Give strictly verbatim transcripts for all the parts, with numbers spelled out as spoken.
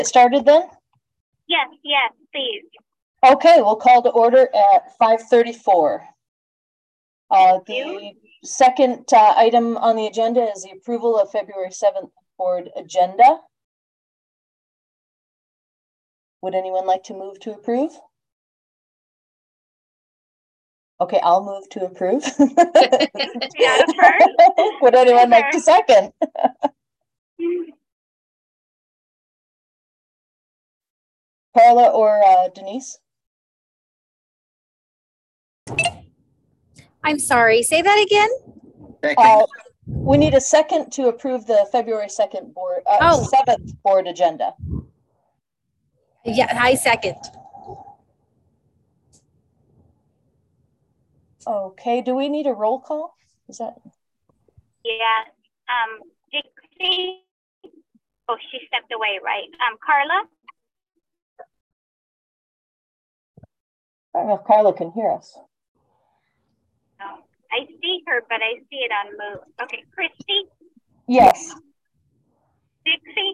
Started then? Yes, yes, please. Okay, we'll call to order at five thirty-four. Uh, the second uh, item on the agenda is the approval of February seventh board agenda. Would anyone like to move to approve? Okay, I'll move to approve. Yeah, first. Would anyone like to second? Carla or uh, Denise? I'm sorry, say that again? Uh, we need a second to approve the February second board, uh, Oh. seventh board agenda. Yeah, I second. Okay, do we need a roll call? Is that? Yeah, um, Dixie, oh, she stepped away, right? Um, Carla? I don't know if Carla can hear us. No, I see her, but I see it on move. Okay, Christy? Yes. Dixie?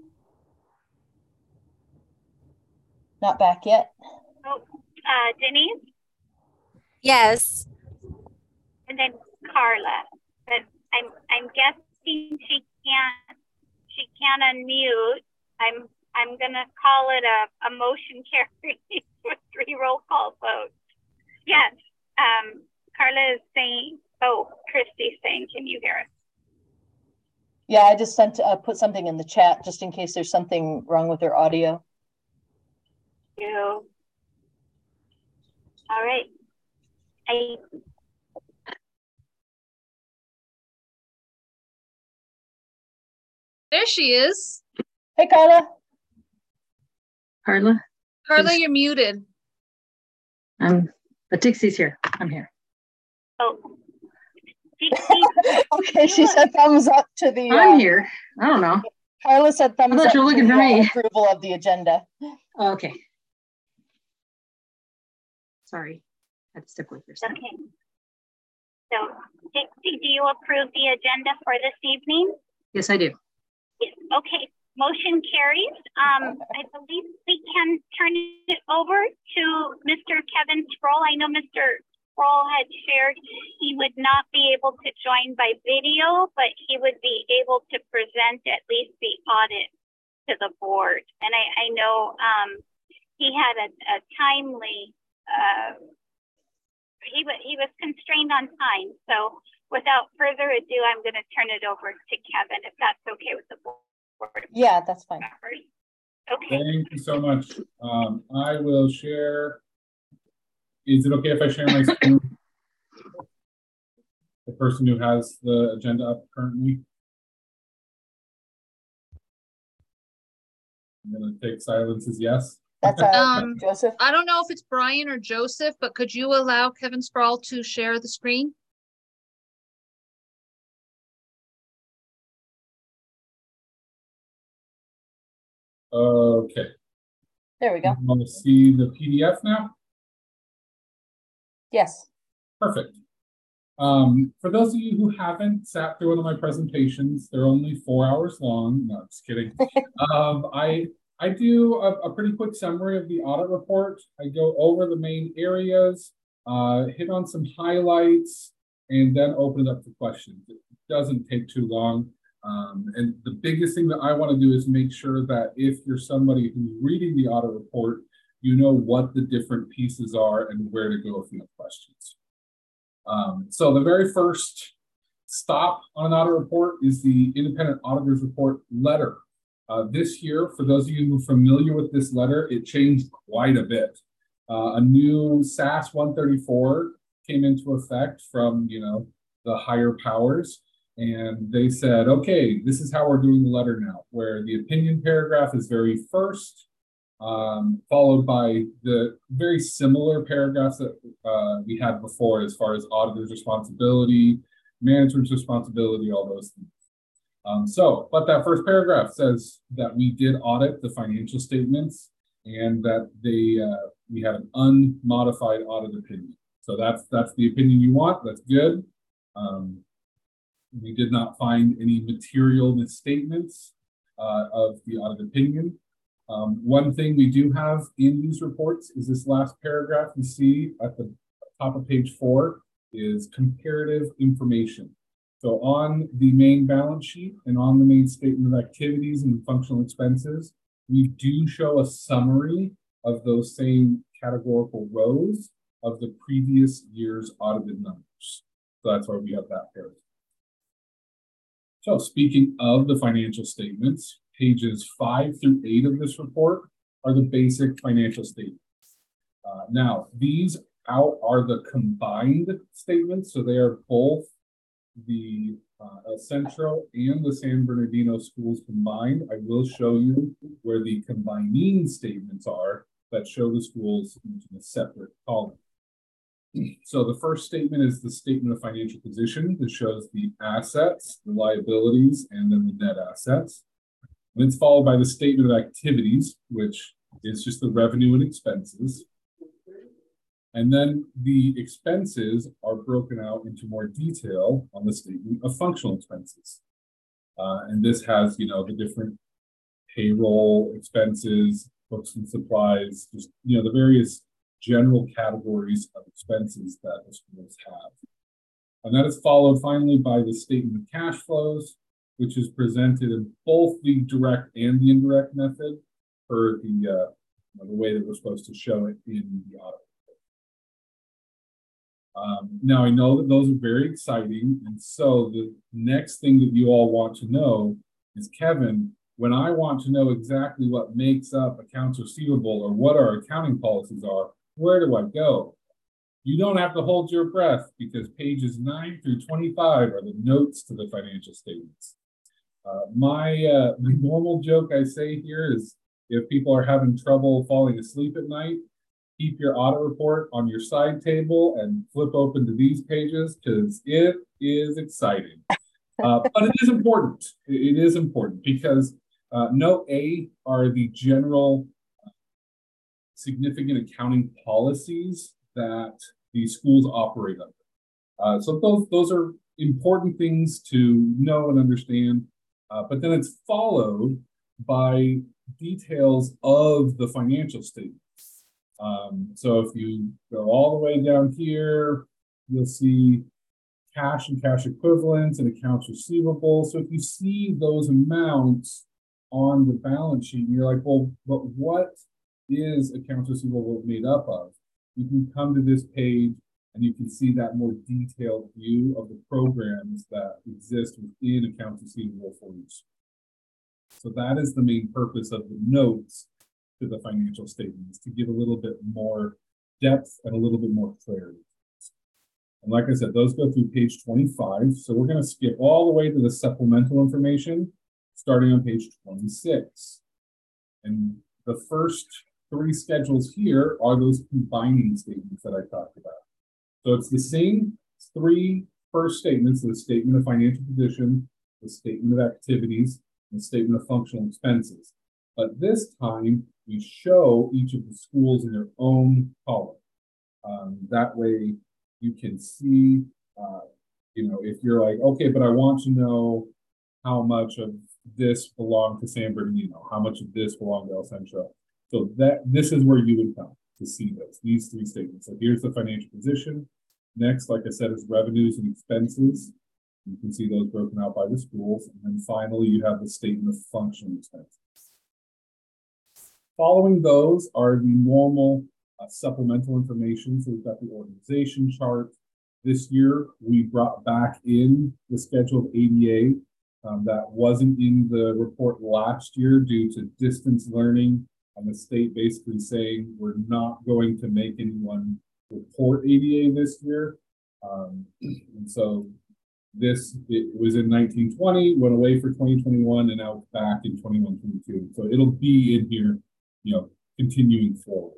Not back yet. Oh, uh, Denise? Yes. And then Carla. But I'm I'm guessing she can't she can't unmute. I'm I'm gonna call it a, a motion carry with three roll call votes. Yes. Um Carla is saying, oh, Christy's saying, can you hear us? Yeah, I just sent uh, put something in the chat just in case there's something wrong with her audio. You. All right. I There she is. Hey, Carla. Carla? Carla, Yes. you're muted. Um, but Dixie's here. I'm here. oh Dixie, Okay, she said thumbs up to the. I'm uh, here. I don't know. Carla said thumbs thought up you were looking to for the, uh, me. approval of the agenda. Oh, okay. Sorry. I had to step away for a second. okay. So Dixie, do you approve the agenda for this evening? Yes, I do. Yes. Okay, motion carries. Um, I believe we can turn it over to Mister Kevin Sproul. I know Mister Sproul had shared he would not be able to join by video, but he would be able to present at least the audit to the board. And I, I know um, he had a, a timely, uh, he, he was constrained on time. So without further ado, I'm going to turn it over to Kevin, if that's okay with the board. Yeah, that's fine. Okay. Thank you so much. Um, I will share. Is it okay if I share my screen? The person who has the agenda up currently. I'm going to take silence as yes. That's uh, Um, Joseph. I don't know if it's Brian or Joseph, but could you allow Kevin Sproul to share the screen? Okay. There we go. You want to see the P D F now? Yes. Perfect. Um, for those of you who haven't sat through one of my presentations, they're only four hours long. No, just kidding. um, I I do a, a pretty quick summary of the audit report. I go over the main areas, uh, hit on some highlights, and then open it up for questions. It doesn't take too long. Um, and the biggest thing that I want to do is make sure that if you're somebody who's reading the audit report, you know what the different pieces are and where to go if you have questions. Um, so the very first stop on an audit report is the independent auditor's report letter. Uh, this year, for those of you who are familiar with this letter, it changed quite a bit. Uh, a new S A S one thirty-four came into effect from, you know, the higher powers. And they said, okay, this is how we're doing the letter now, where the opinion paragraph is very first, um, followed by the very similar paragraphs that uh, we had before as far as auditor's responsibility, management's responsibility, all those things. Um, so, but that first paragraph says that we did audit the financial statements and that they uh, we have an unmodified audit opinion. So that's that's the opinion you want. That's good. Um, we did not find any material misstatements uh, of the audit opinion. Um, one thing we do have in these reports is this last paragraph you see at the top of page four is comparative information. So on the main balance sheet and on the main statement of activities and functional expenses, we do show a summary of those same categorical rows of the previous year's audited numbers. So that's why we have that paragraph. So speaking of the financial statements, pages five through eight of this report are the basic financial statements. Uh, now, these out are the combined statements, so they are both the uh, El Centro and the San Bernardino schools combined. I will show you where the combining statements are that show the schools in a separate column. So the first statement is the statement of financial position that shows the assets, the liabilities, and then the net assets. And it's followed by the statement of activities, which is just the revenue and expenses. And then the expenses are broken out into more detail on the statement of functional expenses. Uh, and this has, you know, the different payroll expenses, books and supplies, just, you know, the various general categories of expenses that the schools have. And that is followed finally by the statement of cash flows, which is presented in both the direct and the indirect method for the, uh, you know, the way that we're supposed to show it in the audit. Um, now, I know that those are very exciting. And so the next thing that you all want to know is, Kevin, when I want to know exactly what makes up accounts receivable or what our accounting policies are, where do I go? You don't have to hold your breath, because pages nine through twenty-five are the notes to the financial statements. Uh, my uh, the normal joke I say here is, if people are having trouble falling asleep at night, keep your audit report on your side table and flip open to these pages, because it is exciting. Uh, but it is important. It is important because uh, note A are the general significant accounting policies that the schools operate under. Uh, so those, those are important things to know and understand. Uh, but then it's followed by details of the financial statements. Um, so if you go all the way down here, you'll see cash and cash equivalents and accounts receivable. So if you see those amounts on the balance sheet, and you're like, well, but what is accounts receivable made up of? You can come to this page and you can see that more detailed view of the programs that exist within accounts receivable for you. So that is the main purpose of the notes to the financial statements, to give a little bit more depth and a little bit more clarity. And like I said, those go through page twenty-five. So we're going to skip all the way to the supplemental information, starting on page twenty-six. And the first three schedules here are those combining statements that I talked about. So it's the same three first statements: the statement of financial position, the statement of activities, and the statement of functional expenses. But this time, we show each of the schools in their own column. Um, that way, you can see, uh, you know, if you're like, okay, but I want to know how much of this belonged to San Bernardino, how much of this belonged to El Centro. So that this is where you would come to see this, these three statements. So here's the financial position. Next, like I said, is revenues and expenses. You can see those broken out by the schools. And then finally, you have the statement of functional expenses. Following those are the normal uh, supplemental information. So we've got the organization chart. This year, we brought back in the scheduled A D A um, that wasn't in the report last year due to distance learning, and the state basically saying we're not going to make anyone report A D A this year. Um, and so this, it was in nineteen twenty, went away for twenty twenty-one, and now it's back in twenty-one twenty-two. So it'll be in here, you know, continuing forward.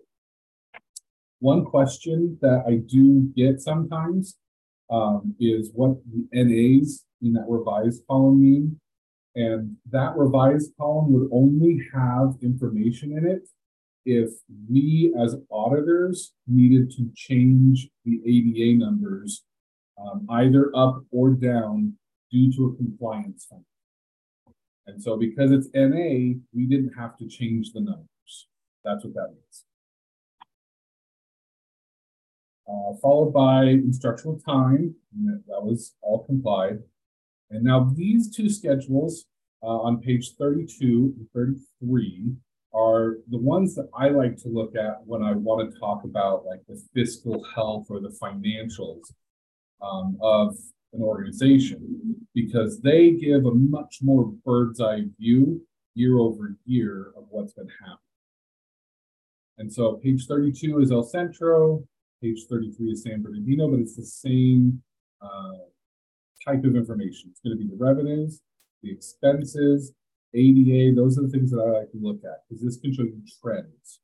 One question that I do get sometimes um, is what the N As in that revised column mean. And that revised column would only have information in it if we as auditors needed to change the A D A numbers um, either up or down due to a compliance fund. And so because it's N A, we didn't have to change the numbers. That's what that means. Uh, followed by instructional time, and that, that was all complied. And now these two schedules uh, on page thirty-two and thirty-three are the ones that I like to look at when I want to talk about like the fiscal health or the financials um, of an organization, because they give a much more bird's eye view year over year of what's been happening. And so page thirty-two is El Centro, page thirty-three is San Bernardino, but it's the same uh, type of information. It's going to be the revenues, the expenses, A D A. Those are the things that I like to look at because this can show you trends.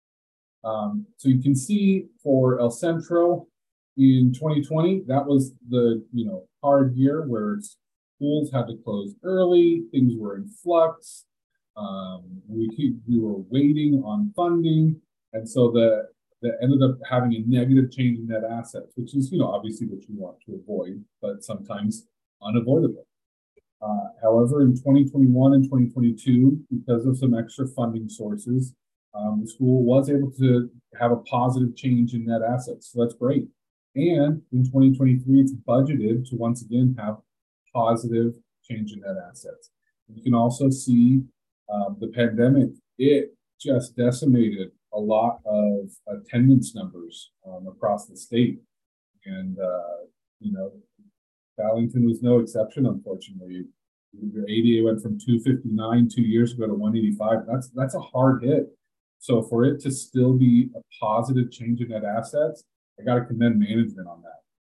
Um, so you can see for El Centro in twenty twenty, that was the you know hard year where schools had to close early, things were in flux. Um, we keep, we were waiting on funding, and so the that ended up having a negative change in net assets, which is, you know, obviously what you want to avoid, but sometimes unavoidable. Uh, however, in twenty twenty-one and twenty twenty-two, because of some extra funding sources, um, the school was able to have a positive change in net assets. So that's great. And in twenty twenty-three, it's budgeted to once again have positive change in net assets. You can also see um, the pandemic, it just decimated a lot of attendance numbers um, across the state. And, uh, you know, Ballington was no exception, unfortunately. Your A D A went from two fifty-nine two years ago to one eighty-five. That's, that's a hard hit. So for it to still be a positive change in net assets, I got to commend management on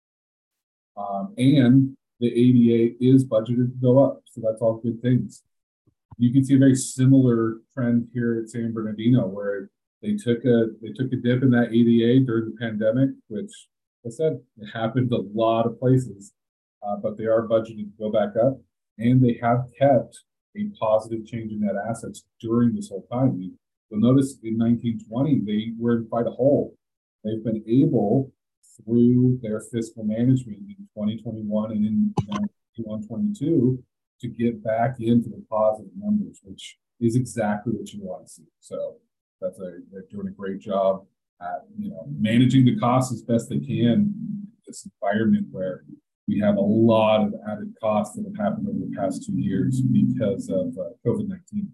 that. Um, and the A D A is budgeted to go up. So that's all good things. You can see a very similar trend here at San Bernardino, where they took a they took a dip in that A D A during the pandemic, which, like I said, it happened a lot of places, uh, but they are budgeted to go back up, and they have kept a positive change in net assets during this whole time. You, you'll notice in nineteen twenty, they were in quite a hole. They've been able, through their fiscal management in twenty twenty-one and in twenty-one twenty-two, to get back into the positive numbers, which is exactly what you want to see. So that's a, they're doing a great job at, you know, managing the costs as best they can in this environment where we have a lot of added costs that have happened over the past two years because of uh, COVID nineteen.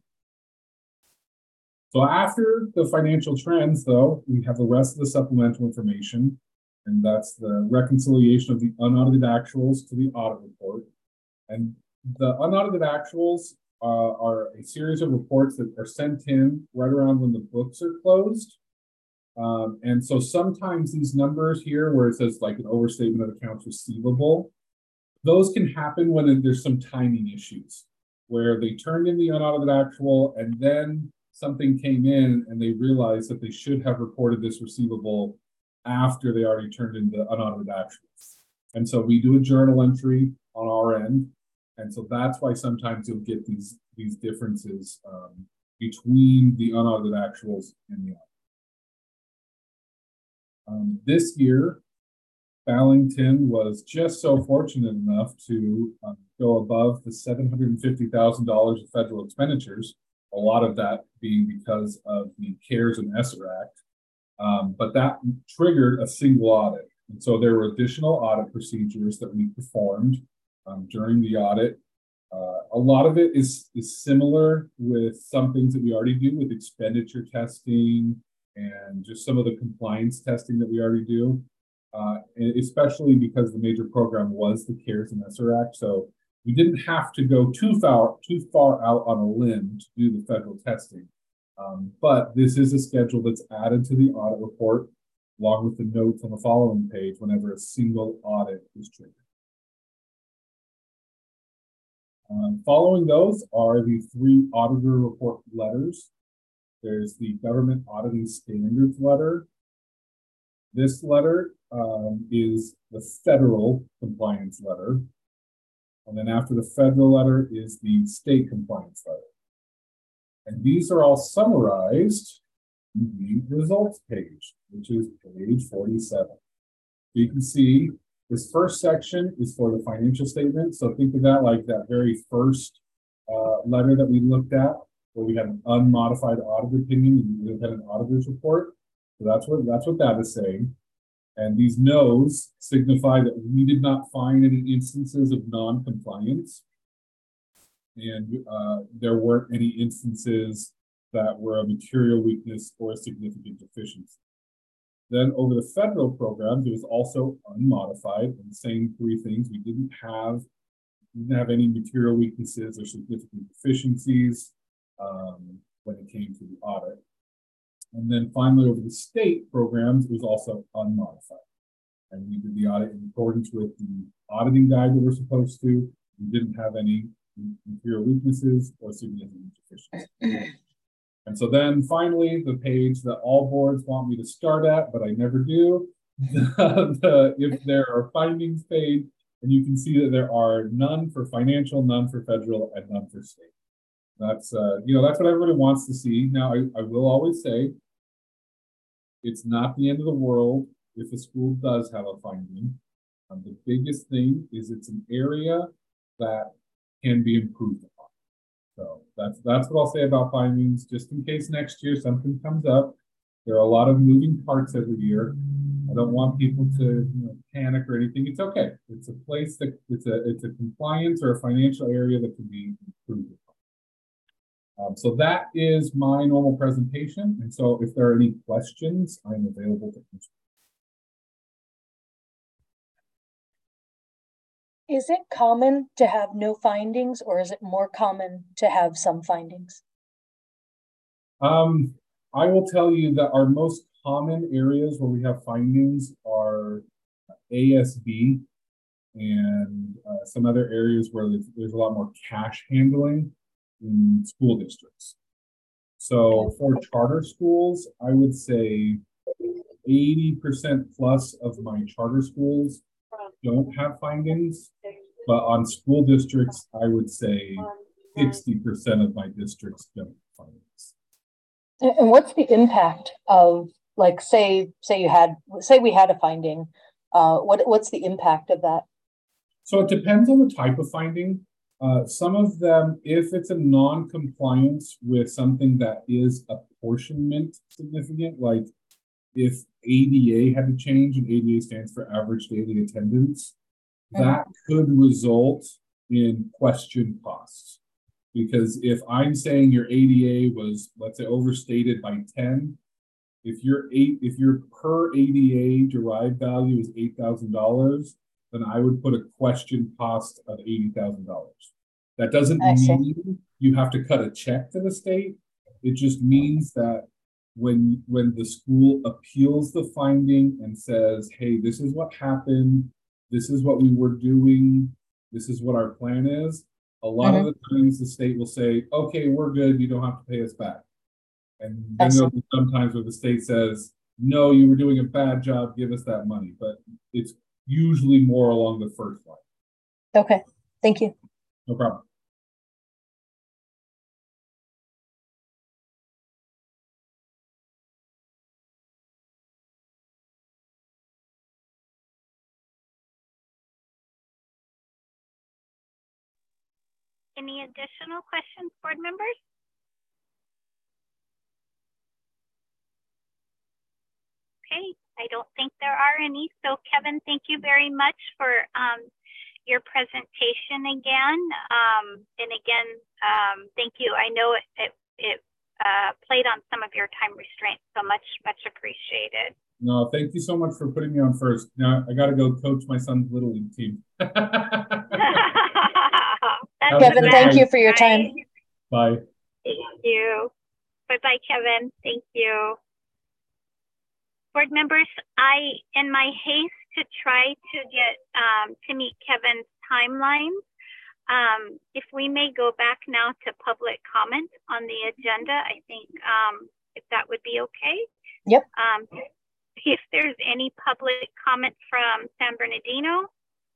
So after the financial trends, though, we have the rest of the supplemental information, and that's the reconciliation of the unaudited actuals to the audit report. And the unaudited actuals uh, are a series of reports that are sent in right around when the books are closed. Um, and so sometimes these numbers here, where it says like an overstatement of accounts receivable, those can happen when there's some timing issues, where they turned in the unaudited actual and then something came in and they realized that they should have reported this receivable after they already turned in the unaudited actuals. And so we do a journal entry on our end. And so that's why sometimes you'll get these, these differences um, between the unaudited actuals and the audit. Um, this year, Ballington was just so fortunate enough to um, go above the seven hundred fifty thousand dollars of federal expenditures, a lot of that being because of the CARES and ESSER Act. Um, but that triggered a single audit. And so there were additional audit procedures that we performed um, during the audit. Uh, a lot of it is, is similar with some things that we already do with expenditure testing and just some of the compliance testing that we already do, uh, especially because the major program was the CARES and ESSER Act. So we didn't have to go too far, too far out on a limb to do the federal testing. Um, but this is a schedule that's added to the audit report, along with the notes on the following page whenever a single audit is triggered. Um, following those are the three auditor report letters. There's the government auditing standards letter. This letter um, is the federal compliance letter. And then after the federal letter is the state compliance letter. And these are all summarized in the results page, which is page forty-seven. You can see this first section is for the financial statement. So think of that like that very first uh, letter that we looked at, where we had an unmodified audit opinion and we had an auditor's report. So that's what that's what that is saying. And these no's signify that we did not find any instances of non-compliance. And uh, there weren't any instances that were a material weakness or a significant deficiency. Then over the federal programs, it was also unmodified and the same three things. We didn't have, didn't have any material weaknesses or significant deficiencies um, when it came to the audit. And then finally, over the state programs, it was also unmodified. And we did the audit in accordance with the auditing guide that we're supposed to. We didn't have any material weaknesses or significant deficiencies. And so then finally, the page that all boards want me to start at, but I never do, the, if there are findings page, and you can see that there are none for financial, none for federal, and none for state. That's, uh, you know, that's what everybody wants to see. Now, I, I will always say, it's not the end of the world if a school does have a finding. Um, the biggest thing is it's an area that can be improved upon. So that's that's what I'll say about findings, just in case next year something comes up. There are a lot of moving parts every year. I don't want people to you know, panic or anything. It's okay. It's a place that it's a it's a compliance or a financial area that can be improved upon. Um, so that is my normal presentation. And so if there are any questions, I'm available to answer. Is it common to have no findings, or is it more common to have some findings? Um, I will tell you that our most common areas where we have findings are A S B and uh, some other areas where there's, there's a lot more cash handling in school districts. So for charter schools, I would say eighty percent plus of my charter schools don't have findings, but on school districts, I would say sixty percent of my districts don't have findings. And what's the impact of, like, say, say you had, say we had a finding, uh, what what's the impact of that? So it depends on the type of finding. Uh, some of them, if it's a non-compliance with something that is apportionment significant, like if A D A had to change, and A D A stands for average daily attendance, mm-hmm. that could result in question costs. Because if I'm saying your A D A was, let's say, overstated by ten, if your eight, if your per A D A derived value is eight thousand dollars, then I would put a question cost of eighty thousand dollars. That doesn't mean you have to cut a check to the state. It just means that when, when the school appeals the finding and says, hey, this is what happened, this is what we were doing, this is what our plan is, a lot mm-hmm. of the times the state will say, okay, we're good, you don't have to pay us back. And then there'll be sometimes where the state says, no, you were doing a bad job, give us that money. But it's usually more along the first line. Okay, thank you. No problem. Any additional questions, board members? Okay, I don't think there are any. So Kevin, thank you very much for um, your presentation again. Um, and again, um, thank you. I know it, it, it uh, played on some of your time restraints, so much, much appreciated. No, thank you so much for putting me on first. Now I got to go coach my son's Little League team. Kevin, thank you for your time. Bye. Thank you. Bye-bye, Kevin. Thank you. Board members, I, in my haste to try to get um, to meet Kevin's timelines, um, if we may go back now to public comment on the agenda, I think um, if that would be okay. Yep. Um, if there's any public comment from San Bernardino.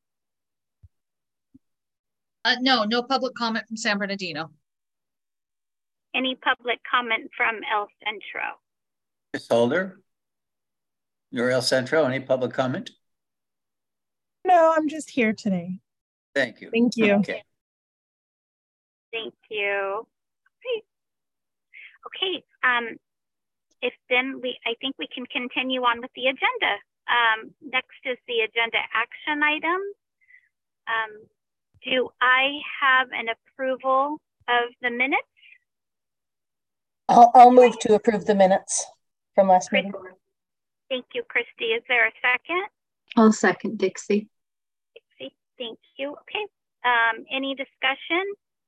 Uh, no, no public comment from San Bernardino. Any public comment from El Centro? Miz Holder, you're El Centro. Any public comment? No, I'm just here today. Thank you. Thank you. Okay. Thank you. Okay. Okay. Um, if then we, I think we can continue on with the agenda. Um, next is the agenda action item. Um, do I have an approval of the minutes? I'll, I'll move to approve the minutes from last Chris, meeting. thank you, Christy. Is there a second? I'll second Dixie. Dixie, thank you. Okay. Um, any discussion?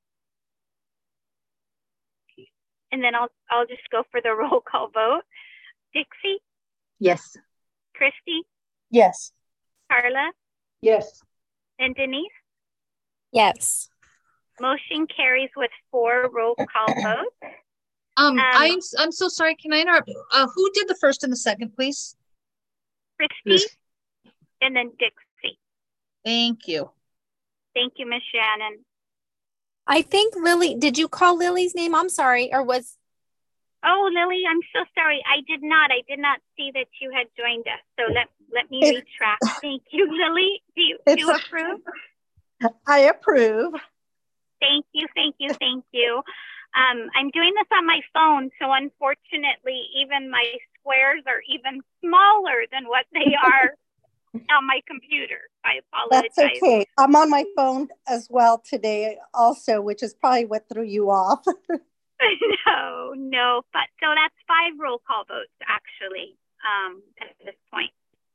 And then I'll I'll just go for the roll call vote. Dixie? Yes. Christy? Yes. Carla? Yes. And Denise? Yes. Motion carries with four roll call votes. Um, Um, I'm, I'm so sorry. Can I interrupt? Uh, who did the first and the second, please? Christy and then Dixie. Thank you. Thank you, Miss Shannon. I think Lily, did you call Lily's name? I'm sorry. Or was, Oh, Lily, I'm so sorry. I did not. I did not see that you had joined us. So let, let me It- retract. Thank you, Lily. Do you, do you It's- approve? I approve. Thank you, thank you, thank you. Um, I'm doing this on my phone, so unfortunately, even my squares are even smaller than what they are on my computer. I apologize. That's okay. I'm on my phone as well today also, which is probably what threw you off. No, no, but so that's five roll call votes actually um, at this point.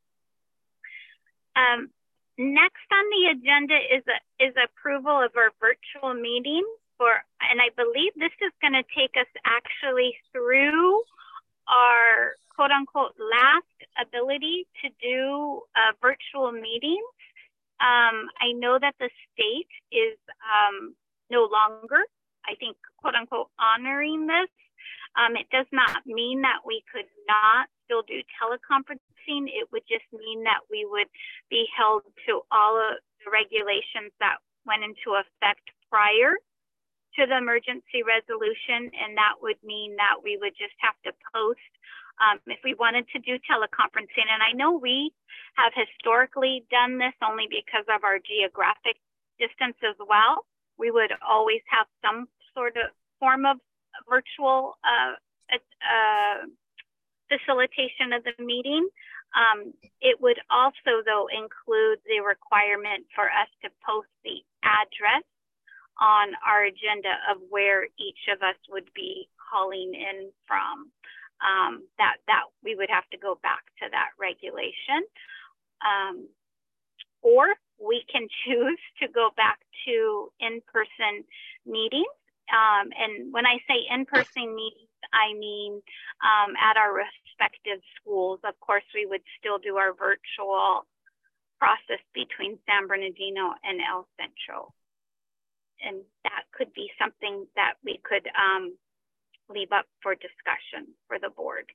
Um, next on the agenda is a, is approval of our virtual meeting for, and I believe this is going to take us actually through our quote unquote last ability to do a virtual meetings. Um, I know that the state is um, no longer, I think, quote unquote, honoring this. Um, it does not mean that we could not still do teleconferencing. It would just mean that we would be held to all of the regulations that went into effect prior to the emergency resolution. And that would mean that we would just have to post um, if we wanted to do teleconferencing. And I know we have historically done this only because of our geographic distance as well. We would always have some sort of form of virtual uh, uh, facilitation of the meeting. Um, it would also, though, include the requirement for us to post the address on our agenda of where each of us would be calling in from. Um, that, that we would have to go back to that regulation. Um, or we can choose to go back to in-person meetings. Um, and when I say in-person meetings, I mean um, at our respective schools. Of course, we would still do our virtual process between San Bernardino and El Centro. And that could be something that we could um, leave up for discussion for the board.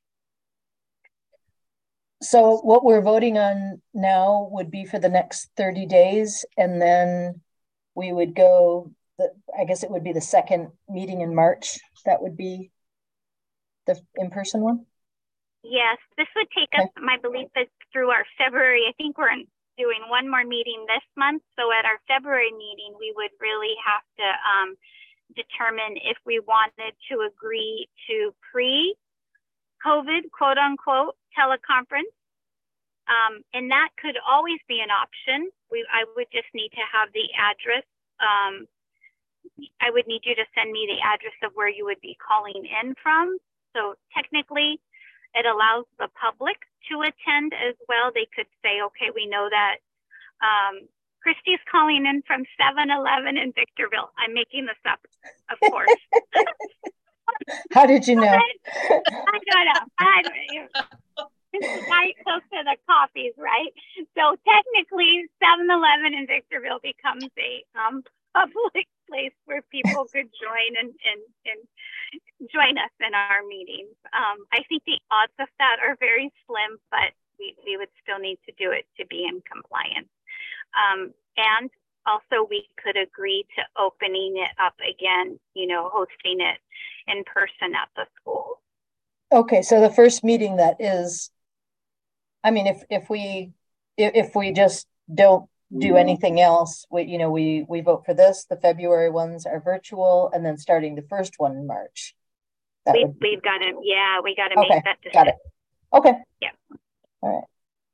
So what we're voting on now would be for the next thirty days, and then we would go, the, I guess it would be the second meeting in March. That would be the in-person one? Yes, this would take us, my belief is through our February, I think we're doing one more meeting this month. So at our February meeting, we would really have to um, determine if we wanted to agree to pre-COVID, quote unquote, teleconference. Um, and that could always be an option. We, I would just need to have the address. Um, I would need you to send me the address of where you would be calling in from. So technically, it allows the public to attend as well. They could say, okay, we know that um, Christy's calling in from seven eleven in Victorville. I'm making this up, of course. How did you know? I don't know. I don't know. It's right close to the coffees, right? So technically, seven eleven in Victorville becomes a um, public place where people could join and, and, and join us in our meetings. Um, I think the odds of that are very slim, but we, we would still need to do it to be in compliance. Um, and also we could agree to opening it up again, you know, hosting it in person at the school. Okay, so the first meeting that is, I mean, if if we if, if we just don't do anything else. We, you know, we, we vote for this, the February ones are virtual, and then starting the first one in March. That We, would, we've got to, yeah, we got to okay, make that decision. got it. Okay. Yeah. All right.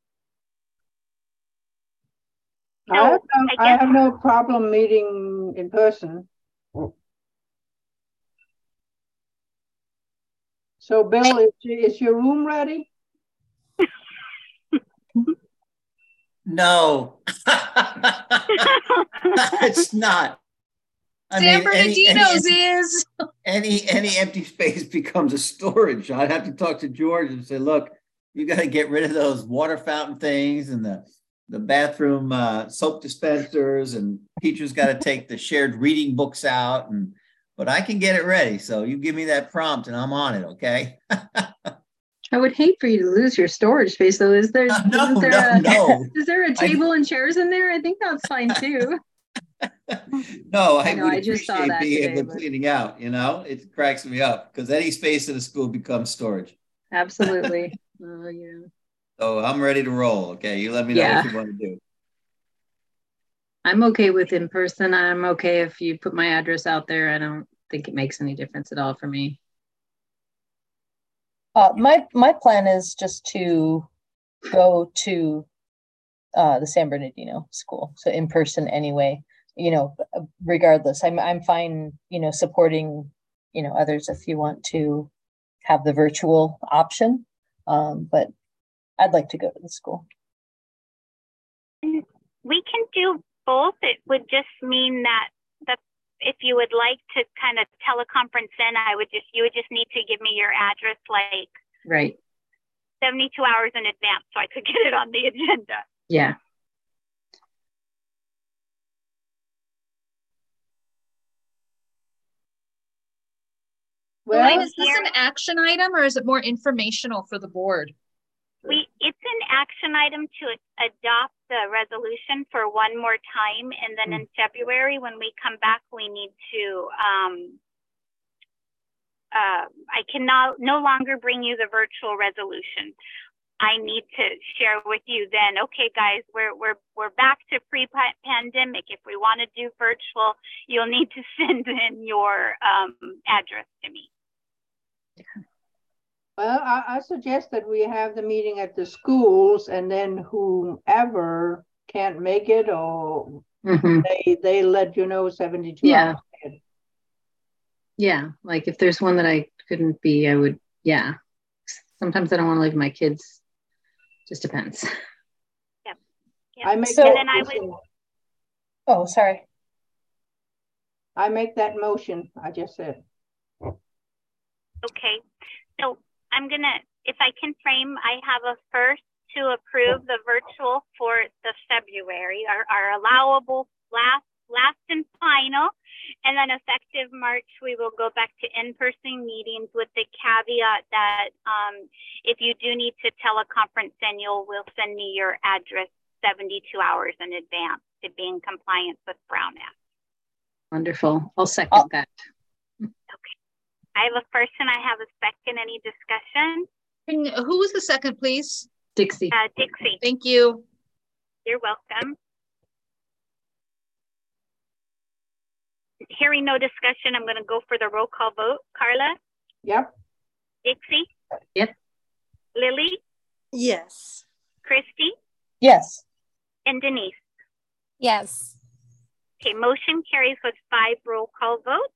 So, I have, no, I I guess- have no problem meeting in person. So Bill, is, is your room ready? No. It's not. I San mean, any, any, Bernardino's is. any, any empty space becomes a storage. I'd have to talk to George and say, look, you got to get rid of those water fountain things and the, the bathroom uh, soap dispensers, and teachers got to take the shared reading books out. And, but I can get it ready. So you give me that prompt and I'm on it. Okay. I would hate for you to lose your storage space though. Is there, No, isn't there no, a, no. is there a table and chairs in there? I think that's fine too. No, I, I know, would I just saw appreciate that being today, able to but- cleaning out, you know, it cracks me up because any space in the school becomes storage. Absolutely. Oh, yeah. So I'm ready to roll. Okay. You let me know Yeah. what you want to do. I'm okay with in person. I'm okay if you put my address out there. I don't think it makes any difference at all for me. Uh, my, my plan is just to go to uh, the San Bernardino school. So in person anyway, you know, regardless, I'm, I'm fine, you know, supporting, you know, others if you want to have the virtual option. Um, but I'd like to go to the school. We can do both. It would just mean that that if you would like to kind of teleconference in, I would just, you would just need to give me your address like Right. seventy-two hours in advance so I could get it on the agenda. Yeah. Well, Is this an action item or is it more informational for the board? We, it's an action item to adopt the resolution for one more time. And then in February, when we come back, we need to, um, uh, I cannot no longer bring you the virtual resolution. I need to share with you then, okay, guys, we're, we're, we're back to pre-pandemic. If we want to do virtual, you'll need to send in your um, address to me. well, I, I suggest that we have the meeting at the schools, and then whomever can't make it, or Mhm. they they let you know seventy-two Yeah. hours ahead. Yeah. Like if there's one that I couldn't be, I would, yeah. Sometimes I don't want to leave my kids. Just depends. Yep. I make So- that And then I motion. Oh, sorry. I make that motion. I just said. Okay, so I'm gonna, if I can frame, I have a first to approve the virtual for the February, our, our allowable last, last and final. And then effective March, we will go back to in-person meetings with the caveat that um, if you do need to teleconference, then you'll will send me your address seventy-two hours in advance to be in compliance with Brown Act. Wonderful. I'll second Oh. that. I have a first and I have a second. Any discussion? Can, who was the second, please? Dixie. Uh, Dixie, Thank you. you're welcome. Hearing no discussion, I'm going to go for the roll call vote. Carla, Yep. Dixie? Yep. Lily, Yes. Christy, Yes. and Denise. Yes. Okay, motion carries with five roll call votes.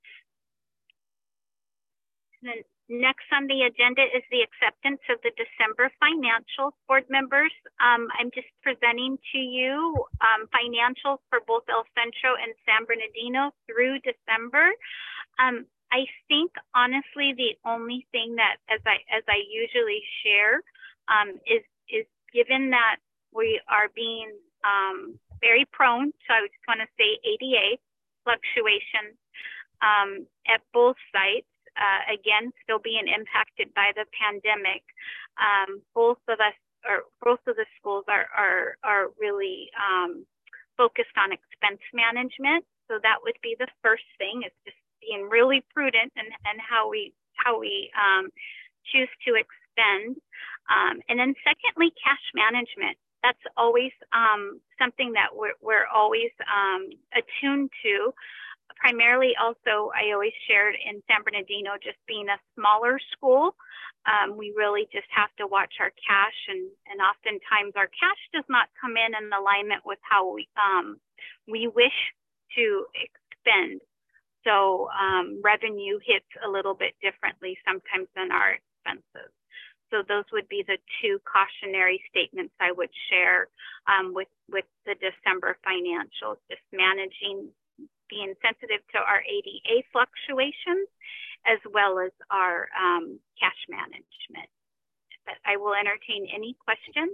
And then next on the agenda is the acceptance of the December financials. Board members, um, I'm just presenting to you um, financials for both El Centro and San Bernardino through December. Um, I think honestly the only thing that, as I as I usually share, um, is is given that we are being um, very prone, so I just want to say A D A fluctuations um, at both sites. Uh, again, still being impacted by the pandemic. Um, both of us, or both of the schools, are are are really um, focused on expense management. So that would be the first thing, is just being really prudent and and how we how we um, choose to expend. Um, and then secondly, cash management. that's always um, something that we're, we're always um, attuned to. Primarily also, I always shared in San Bernardino, just being a smaller school, um, we really just have to watch our cash, and, and oftentimes our cash does not come in in alignment with how we, um, we wish to expend. So um, revenue hits a little bit differently sometimes than our expenses. So those would be the two cautionary statements I would share um, with, with the December financials, just managing, being sensitive to our A D A fluctuations, as well as our um, cash management. But I will entertain any questions.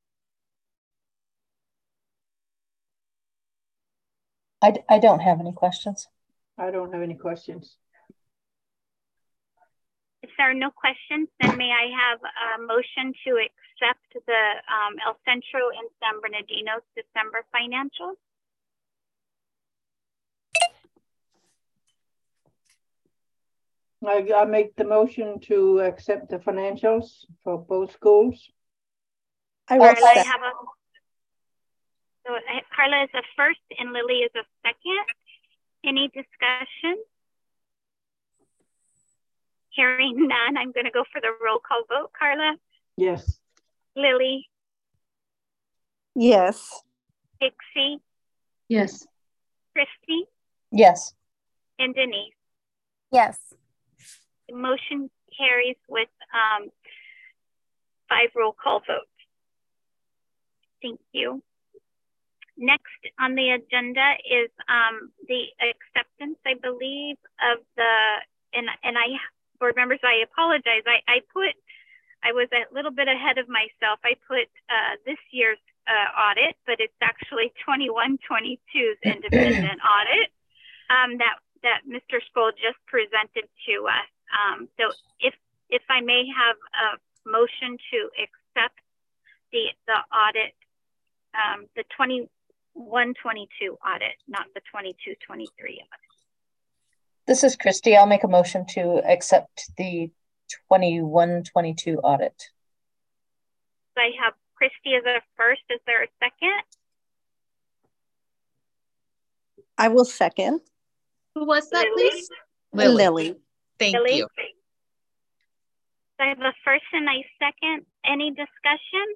I, I don't have any questions. I don't have any questions. If there are no questions, then may I have a motion to accept the um, El Centro and San Bernardino's December financials? I, I make the motion to accept the financials for both schools. I will Carla, I second. have a, so I, Carla is a first and Lily is a second. Any discussion? Hearing none, I'm going to go for the roll call vote. Carla? Yes. Lily? Yes. Dixie? Yes. Christy? Yes. And Denise? Yes. The motion carries with um, five roll call votes. Thank you. Next on the agenda is um, the acceptance, I believe, of the, and, and I, board members, I apologize. I, I put, I was a little bit ahead of myself. I put uh, this year's uh, audit, but it's actually twenty-one twenty-two's independent audit um, that, that Mister Sproul just presented to us. Um, so if, if I may have a motion to accept the, the audit, um, the twenty-one twenty-two audit, not the twenty-two twenty-three audit. This is Christy. I'll make a motion to accept the twenty-one twenty-two audit. I have Christy as a first. Is there a second? I will second. Who was that, Lily? please? Lily. Lily. Thank Lily? you. So I have a first and a second. Any discussion?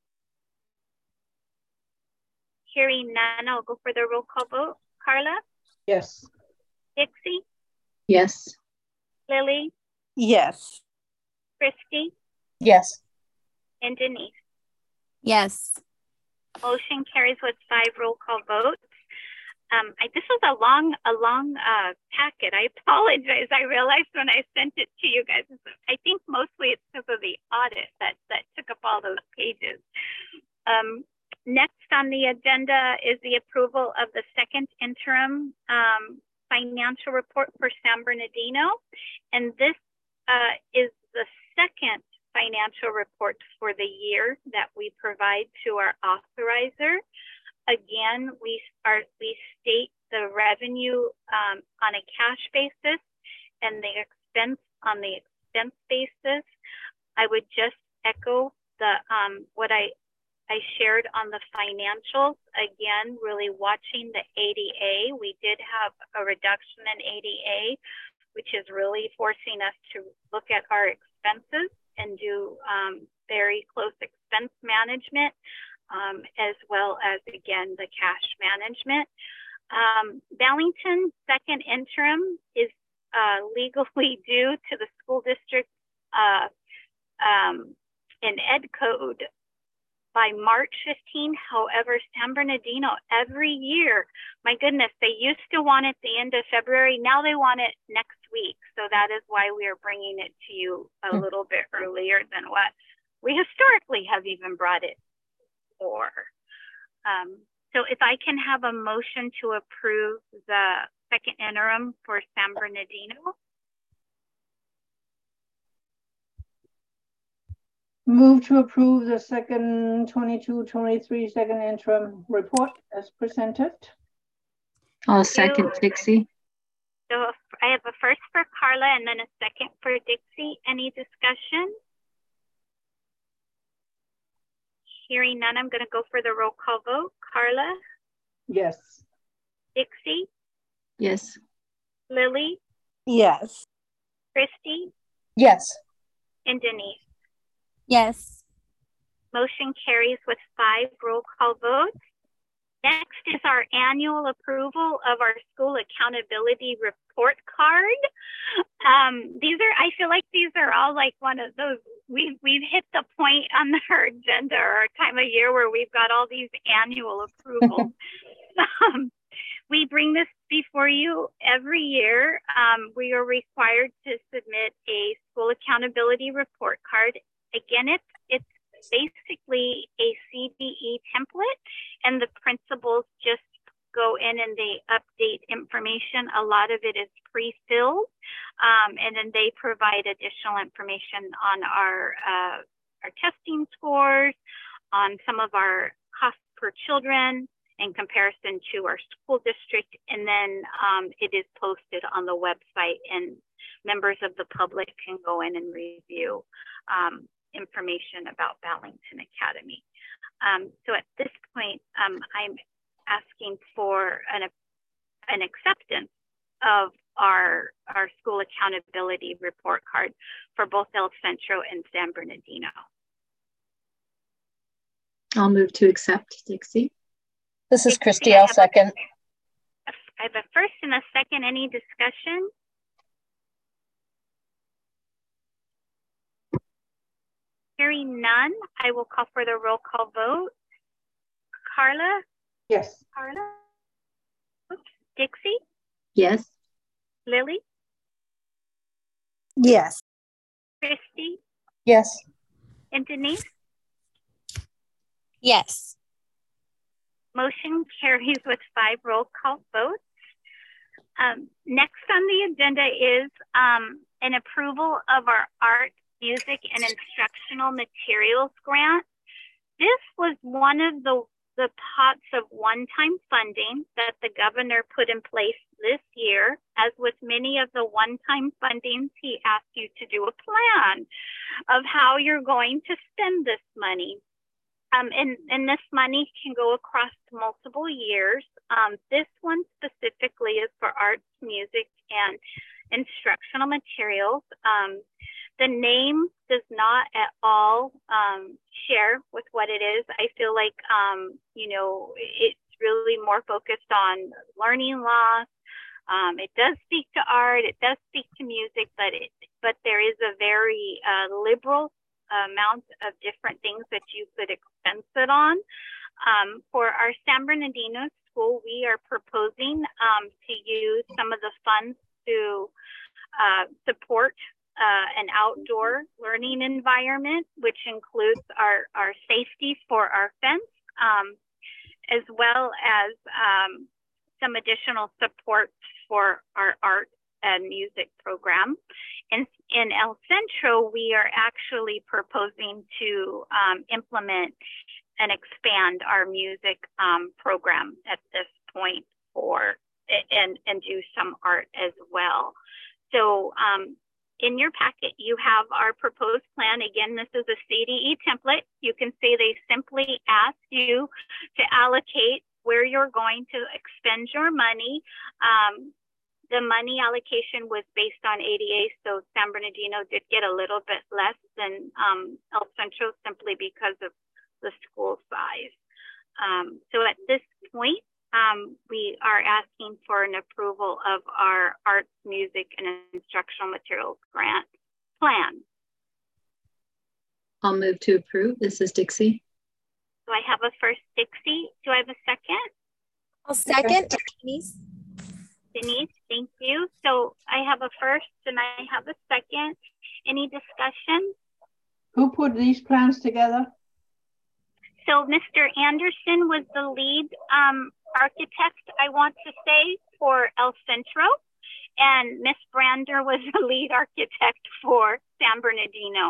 Hearing none, I'll go for the roll call vote. Carla? Yes. Dixie? Yes. Lily? Yes. Christy? Yes. And Denise? Yes. Motion carries with five roll call votes. Um, I, this was a long, a long uh, packet. I apologize. I realized when I sent it to you guys, I think mostly it's because of the audit that, that took up all those pages. Um, next on the agenda is the approval of the second interim um, financial report for San Bernardino. And this uh, is the second financial report for the year that we provide to our authorizer. Again, we are we state the revenue um, on a cash basis and the expense on the expense basis. I would just echo the um, what I I shared on the financials. Again, really watching the A D A. We did have a reduction in A D A, which is really forcing us to look at our expenses and do um, very close expense management. Um, as well as, again, the cash management. Um, Ballington second interim is uh, legally due to the school district uh, um, in Ed Code by March fifteenth. However, San Bernardino every year, my goodness, they used to want it the end of February. Now they want it next week. So that is why we are bringing it to you a hmm. little bit earlier than what we historically have even brought it. Or um, so if I can have a motion to approve the second interim for San Bernardino. Move to approve the second twenty-two twenty-three second interim report as presented. I'll second Dixie. So I have a first for Carla and then a second for Dixie. Any discussion? Hearing none, I'm going to go for the roll call vote. Carla, Yes. Dixie, Yes. Lily, Yes. Christy, Yes. and Denise. Yes. Motion carries with five roll call votes. Next is our annual approval of our school accountability report card. Um, these are, I feel like these are all like one of those, we've, we've hit the point on our agenda or time of year where we've got all these annual approvals. um, we bring this before you every year. Um, we are required to submit a school accountability report card. Again, it's, it's basically a C D E template, and the principals just go in and they update information. A lot of it is pre-filled, um, and then they provide additional information on our uh, our testing scores, on some of our costs per children in comparison to our school district, and then um, it is posted on the website, and members of the public can go in and review um, information about Ballington Academy. Um, so at this point, um, I'm asking for an, an acceptance of our, our school accountability report card for both El Centro and San Bernardino. I'll move to accept, Dixie. This is Dixie, Christy. I I'll have second. A, I have a first and a second. Any discussion? Hearing none, I will call for the roll call vote. Carla? Yes. Carla? Oops. Dixie? Yes. Lily? Yes. Christy? Yes. And Denise? Yes. Motion carries with five roll call votes. Um, next on the agenda is um, an approval of our art, music, and instructional materials grant. This was one of the, the pots of one-time funding that the governor put in place this year. As with many of the one-time fundings, he asked you to do a plan of how you're going to spend this money. Um, and, and this money can go across multiple years. Um, this one specifically is for arts, music, and instructional materials. Um, the name does not at all um, share with what it is. I feel like, um, you know, it's really more focused on learning loss. Um, it does speak to art, it does speak to music, but it, but there is a very uh, liberal amount of different things that you could expense it on. Um, for our San Bernardino school, we are proposing um, to use some of the funds to uh, support uh, an outdoor learning environment, which includes our, our safety for our fence, um, as well as um, some additional support for our art and music program. In, in El Centro, we are actually proposing to um, implement and expand our music um, program at this point for and, and do some art as well. So um, in your packet, you have our proposed plan. Again, this is a C D E template. You can see they simply ask you to allocate where you're going to expend your money. Um, The money allocation was based on A D A, so San Bernardino did get a little bit less than um, El Centro simply because of the school size. Um, so at this point, um, we are asking for an approval of our arts, music, and instructional materials grant plan. I'll move to approve. This is Dixie. So I have a first, Dixie. Do I have a second? I'll second. Denise. Denise, thank you. So I have a first and I have a second. Any discussion? Who put these plans together? So Mister Anderson was the lead um, architect, I want to say, for El Centro, and Miss Brander was the lead architect for San Bernardino.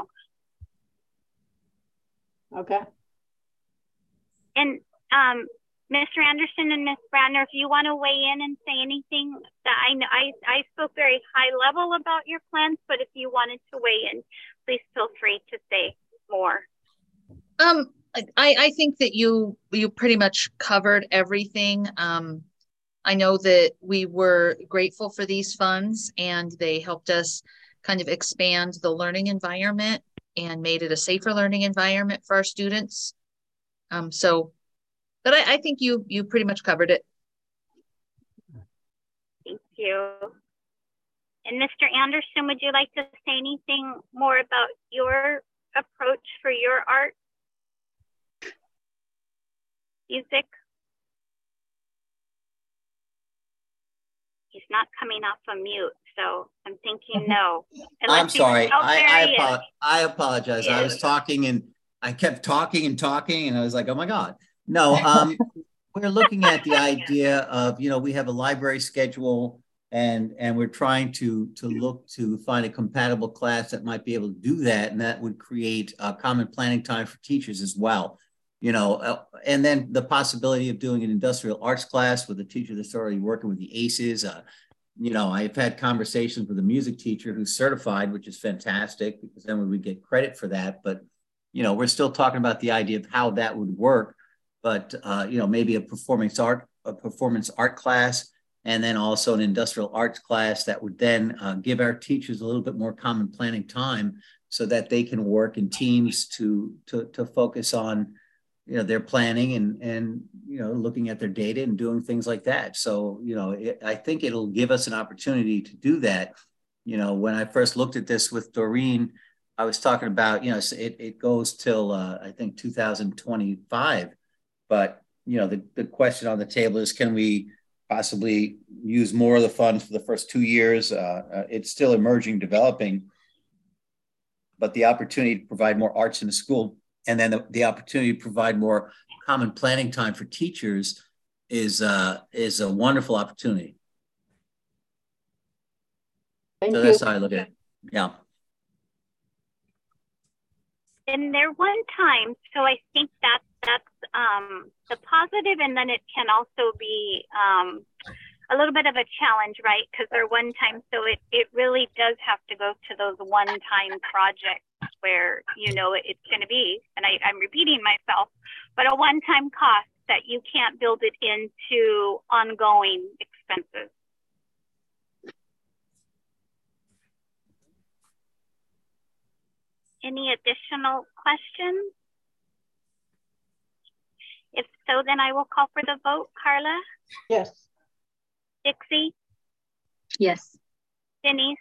Okay. And um, Mister Anderson and Miss Brander, if you want to weigh in and say anything, that I, know, I, I spoke very high level about your plans, but if you wanted to weigh in, please feel free to say more. Um, I, I think that you you pretty much covered everything. Um, I know that we were grateful for these funds and they helped us kind of expand the learning environment and made it a safer learning environment for our students. Um, so, but I, I think you you pretty much covered it. Thank you. And Mister Anderson, would you like to say anything more about your approach for your art? Music? He's not coming off of mute, so I'm thinking no. Unless I'm sorry. he, oh, I, there I, he is. apo- I apologize. He I is. was talking and I kept talking and talking and I was like, oh my God. No, um, we're looking at the idea of, you know, we have a library schedule and and we're trying to to look to find a compatible class that might be able to do that, and that would create a common planning time for teachers as well. You know, uh, and then the possibility of doing an industrial arts class with a teacher that's already working with the A C Es. Uh, you know, I've had conversations with a music teacher who's certified, which is fantastic because then we would get credit for that. But, you know, we're still talking about the idea of how that would work. But, uh, you know, maybe a performance art, a performance art class, and then also an industrial arts class that would then uh, give our teachers a little bit more common planning time so that they can work in teams to, to, to focus on, you know, their planning and, and, you know, looking at their data and doing things like that. So, you know, it, I think it'll give us an opportunity to do that. You know, when I first looked at this with Doreen, I was talking about, you know, it, it goes till, uh, I think, two thousand twenty-five. But, you know, the, the question on the table is, can we possibly use more of the funds for the first two years? Uh, uh, it's still emerging, developing, but the opportunity to provide more arts in the school and then the, the opportunity to provide more common planning time for teachers is uh, is a wonderful opportunity. Thank so you. that's how I look at it. Yeah. And there one time, so I think that that's um, the positive, and then it can also be um, a little bit of a challenge, right? Because they're one time, so it, it really does have to go to those one-time projects where, you know, it, it's going to be, and I, I'm repeating myself, but a one-time cost that you can't build it into ongoing expenses. Any additional questions? If so, then I will call for the vote. Carla? Yes. Dixie? Yes. Denise?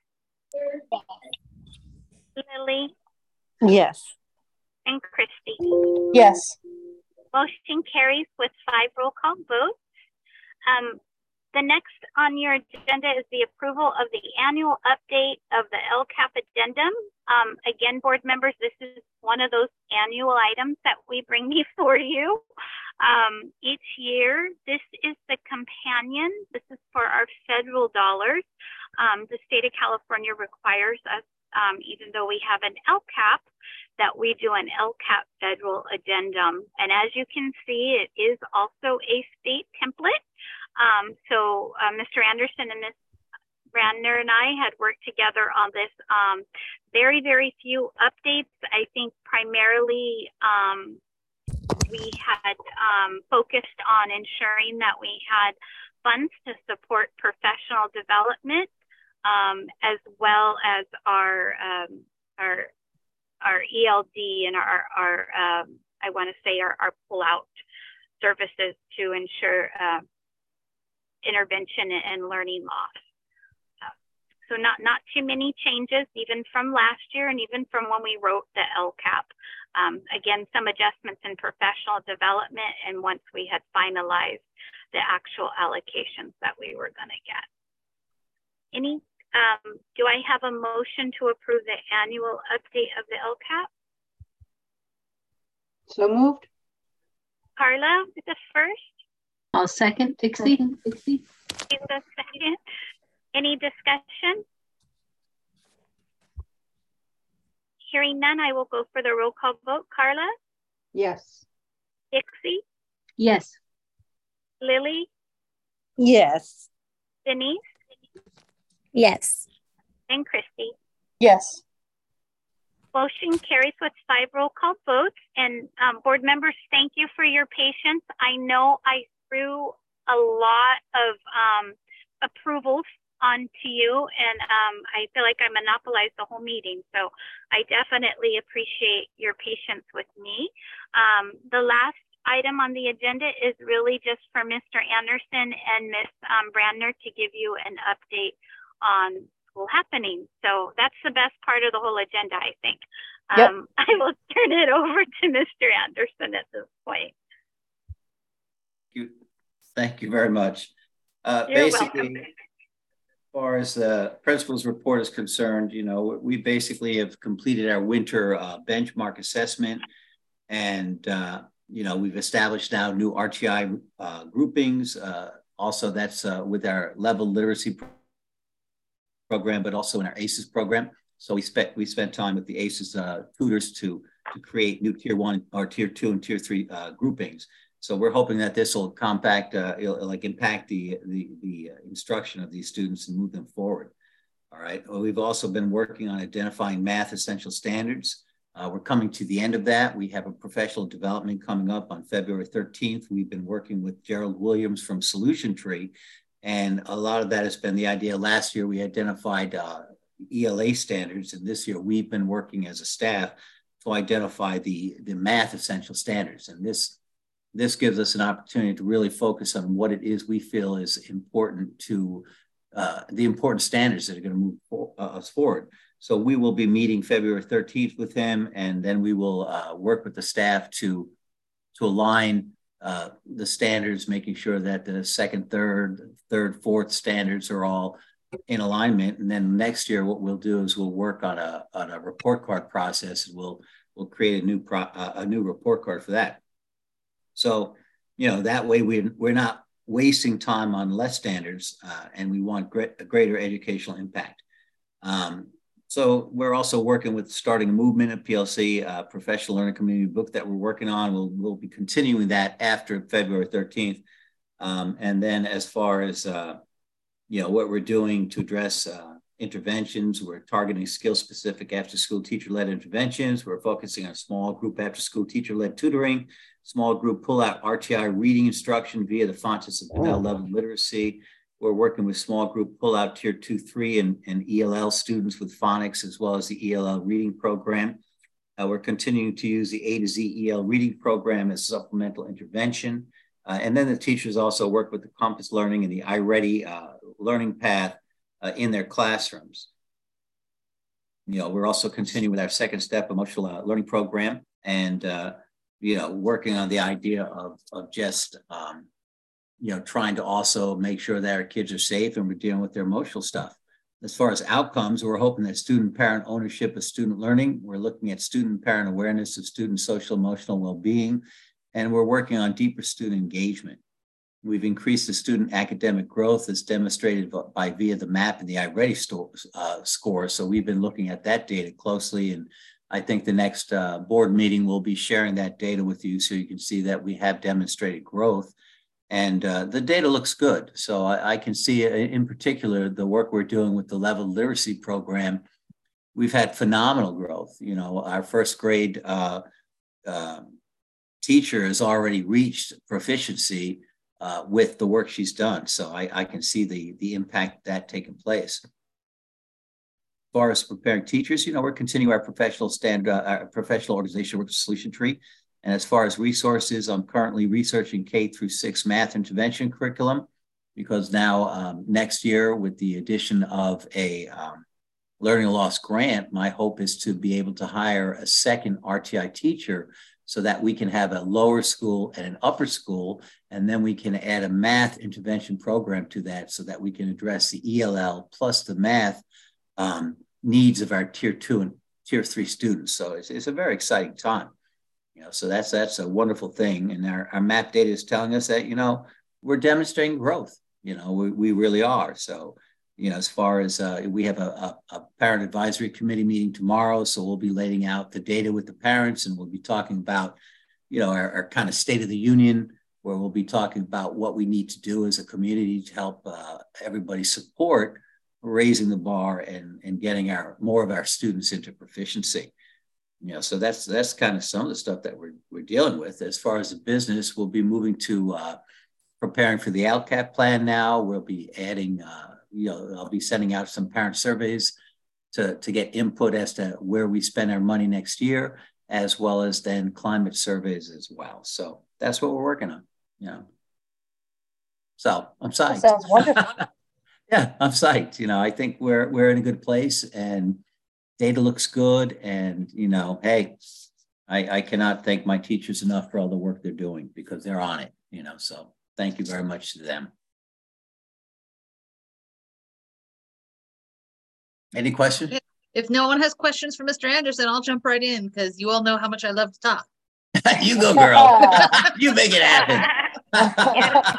Lily? Yes. And Christy? Yes. Motion carries with five roll call votes. Um, the next on your agenda is the approval of the annual update of the L C A P addendum. Um, again, board members, this is one of those annual items that we bring before you um, each year. This is the companion. This is for our federal dollars. Um, the state of California requires us, um, even though we have an L C A P, that we do an L C A P federal addendum. And as you can see, it is also a state template. Um, so uh, Mister Anderson and Miz Brandner and I had worked together on this. Um, very, very few updates. I think primarily um, we had um, focused on ensuring that we had funds to support professional development, um, as well as our um, our our E L D and our, our um, I want to say our, our pull-out services to ensure uh, intervention and learning loss. Uh, so not, not too many changes, even from last year and even from when we wrote the L C A P. Um, again, some adjustments in professional development, and once we had finalized the actual allocations that we were going to get. Any Um, do I have a motion to approve the annual update of the L C A P? So moved. Carla is the first. I'll second. Dixie. Dixie. Is the second. Any discussion? Hearing none, I will go for the roll call vote. Carla? Yes. Dixie? Yes. Lily? Yes. Denise? Yes. And Christy? Yes. Motion carries with five roll call votes. And um, board members, thank you for your patience. I know I threw a lot of um, approvals onto you, and um, I feel like I monopolized the whole meeting. So I definitely appreciate your patience with me. Um, the last item on the agenda is really just for Mister Anderson and Miz Um, Brandner to give you an update on school happening. So that's the best part of the whole agenda, I think. Yep. Um, I will turn it over to Mister Anderson at this point. Thank you, Thank you very much. Uh, You're basically, welcome. as far as the principal's report is concerned, you know, we basically have completed our winter uh, benchmark assessment, and uh, you know, we've established now new R T I uh, groupings. Uh, also, that's uh, with our level literacy pro program, but also in our ACES program. So we spent we spent time with the ACES uh, tutors to to create new tier one or tier two and tier three uh, groupings. So we're hoping that this will compact, uh, it'll, like impact the the the instruction of these students and move them forward. All right. Well, we've also been working on identifying math essential standards. Uh, we're coming to the end of that. We have a professional development coming up on February thirteenth. We've been working with Gerald Williams from Solution Tree, and a lot of that has been the idea. Last year, we identified uh, E L A standards, and this year we've been working as a staff to identify the, the math essential standards. And this, this gives us an opportunity to really focus on what it is we feel is important to uh, the important standards that are going to move for, uh, us forward. So we will be meeting February thirteenth with him, and then we will uh, work with the staff to, to align uh, the standards, making sure that the second, third, third, fourth standards are all in alignment. And then next year, what we'll do is we'll work on a, on a report card process, and we'll, we'll create a new, pro, uh, a new report card for that. So, you know, that way we, we're not wasting time on less standards, uh, and we want great, a greater educational impact. Um, So we're also working with Starting a Movement at P L C, uh, professional learning community book that we're working on. We'll, we'll be continuing that after February thirteenth. Um, and then as far as, uh, you know, what we're doing to address uh, interventions, we're targeting skill-specific after-school teacher-led interventions. We're focusing on small group after-school teacher-led tutoring, small group pull-out R T I reading instruction via the Fontes of Bell level literacy. We're working with small group pull-out tier two, three, and, and E L L students with phonics, as well as the E L L reading program. Uh, we're continuing to use the A to Z E L reading program as supplemental intervention. Uh, and then the teachers also work with the Compass Learning and the iReady uh, learning path uh, in their classrooms. You know, we're also continuing with our second step emotional uh, learning program, and, uh, you know, working on the idea of, of just, um, you know, trying to also make sure that our kids are safe and we're dealing with their emotional stuff. As far as outcomes, we're hoping that student parent ownership of student learning. We're looking at student parent awareness of student social emotional well-being, and we're working on deeper student engagement. We've increased the student academic growth as demonstrated by via the MAP and the iReady uh, score. So we've been looking at that data closely, and I think the next uh, board meeting will be sharing that data with you so you can see that we have demonstrated growth. And uh, the data looks good. So I, I can see in particular the work we're doing with the level literacy program. We've had phenomenal growth. You know, our first grade uh, uh, teacher has already reached proficiency uh, with the work she's done. So I, I can see the, the impact that taking place. As far as preparing teachers, you know, we're continuing our professional standard, uh, our professional organization work with Solution Tree. And as far as resources, I'm currently researching K through six math intervention curriculum, because now um, next year, with the addition of a um, learning loss grant, my hope is to be able to hire a second R T I teacher so that we can have a lower school and an upper school, and then we can add a math intervention program to that so that we can address the E L L plus the math um, needs of our tier two and tier three students. So it's, it's a very exciting time. You know, so that's that's a wonderful thing, and our, our MAP data is telling us that, you know, we're demonstrating growth. You know, we, we really are. So, you know, as far as uh, we have a, a, a parent advisory committee meeting tomorrow, so we'll be laying out the data with the parents, and we'll be talking about, you know, our, our kind of state of the union, where we'll be talking about what we need to do as a community to help uh, everybody support raising the bar and and getting our more of our students into proficiency. you know, so that's that's kind of some of the stuff that we're we're dealing with. As far as the business, we'll be moving to uh, preparing for the LCAT plan now. We'll be adding, uh, you know, I'll be sending out some parent surveys to to get input as to where we spend our money next year, as well as then climate surveys as well. So that's what we're working on. You know. So I'm psyched. That sounds wonderful. Yeah, I'm psyched. You know, I think we're we're in a good place and data looks good. And, you know, hey, I, I cannot thank my teachers enough for all the work they're doing because they're on it, you know, so thank you very much to them. Any questions? If no one has questions for Mister Anderson, I'll jump right in because you all know how much I love to talk. You go, girl. You make it happen.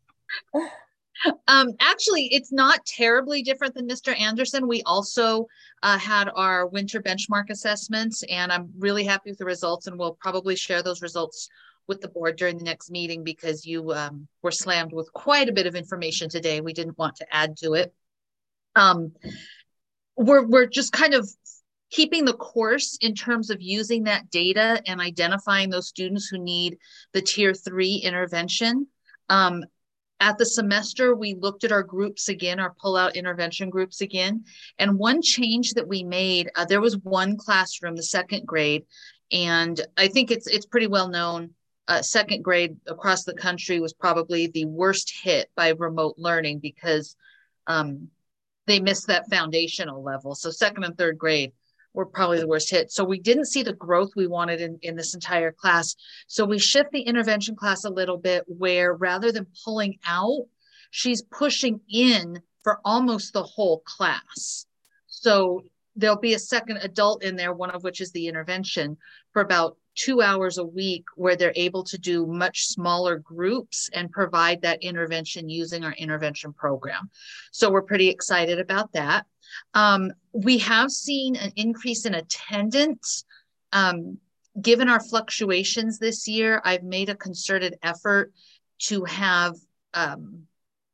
Um, actually, it's not terribly different than Mister Anderson. We also uh, had our winter benchmark assessments, and I'm really happy with the results, and we'll probably share those results with the board during the next meeting because you um, were slammed with quite a bit of information today. We didn't want to add to it. Um, we're, we're just kind of keeping the course in terms of using that data and identifying those students who need the tier three intervention. Um, At the semester, we looked at our groups again, our pull-out intervention groups again. And one change that we made, uh, there was one classroom, the second grade, and I think it's it's pretty well known, uh, second grade across the country was probably the worst hit by remote learning because um, they missed that foundational level. So second and third grade were probably the worst hit. So we didn't see the growth we wanted in, in this entire class. So we shift the intervention class a little bit where rather than pulling out, she's pushing in for almost the whole class. So there'll be a second adult in there, one of which is the intervention, for about two hours a week where they're able to do much smaller groups and provide that intervention using our intervention program. So we're pretty excited about that. Um, we have seen an increase in attendance. Um, given our fluctuations this year, I've made a concerted effort to have um,